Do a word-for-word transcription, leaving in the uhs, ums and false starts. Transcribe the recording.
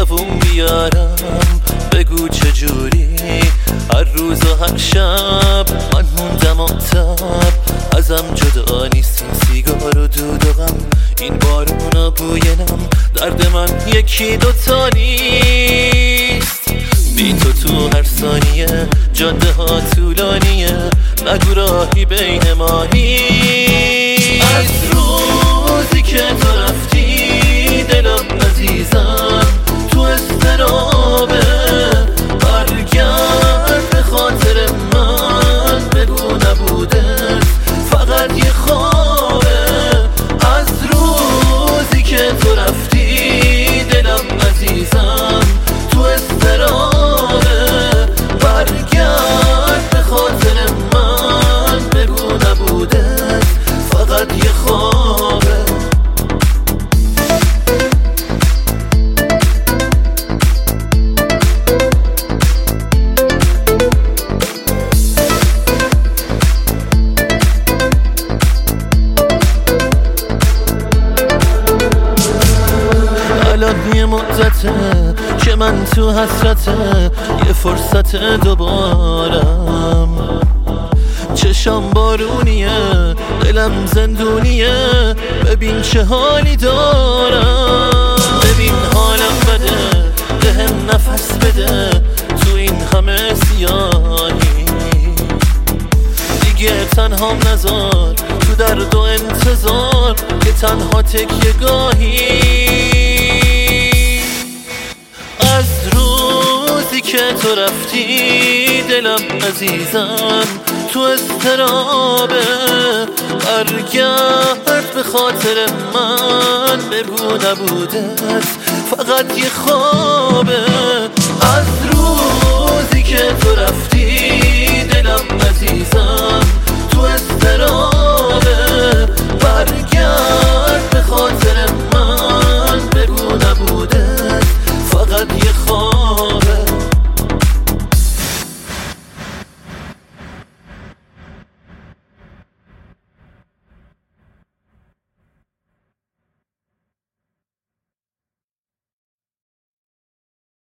دووم بیارم بگو چجوری هر روز و هر شب من موندم آتب ازم جدا نیست این سیگار و دود و غم این بارون و بوی نم درد من یکی دوتا نیست بی تو تو هر ثانیه جاده ها طولانیه نگو راهی بین ما نیست از روزی که تو رفتی دلم عزیزم تو اضطرابه برگرد به خاطر من بگو نبوده فقط یه خوابه از روزی که تو رفتی دلم عزیزم تو اضطرابه برگرد به خاطر من بگو نبوده فقط یه خوابه الان یه مدته که من تو حسرته یه فرصت دوبارم چشام بارونیه دلم زندونیه ببین چه حالی دارم ببین حالم بده بهم نفس بده تو این همه سیاهی دیگه تنهام نذار تو درد و انتظار که تنها تکیه گاهی از روزی که تو رفتی دلم عزیزم تو اضطرابه برگرد به خاطر من بگو نبوده فقط یه خوابه از روزی که تو رفتی